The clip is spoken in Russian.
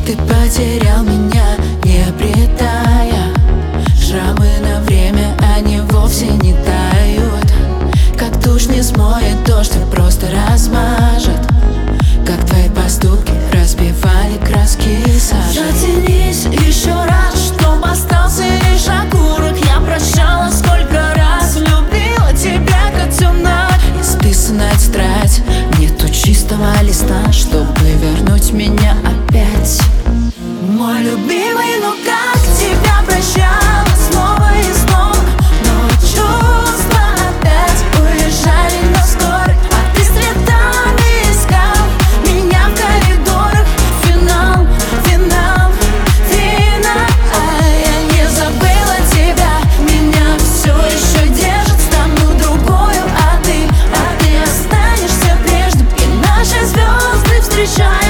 Ты потерял меня, не обретая. Шрамы на время, они вовсе не тают. Как душ не смоет дождь, а просто размажет. Как твои поступки разбивали краски сажи. Затянись еще раз, чтоб остался лишь окурок. Я прощала сколько раз, любила тебя, котенок. Исписанная тетрадь, нету чистого листа, чтобы вернуть меня опять. Мой любимый, ну как тебя прощала снова и снова, но чувства опять уезжали на скорой. А ты цветами искал меня в коридорах. Финал, финал, финал. А я не забыла тебя, меня все еще держит. Стану другою, а ты останешься прежним. И наши звезды встречают.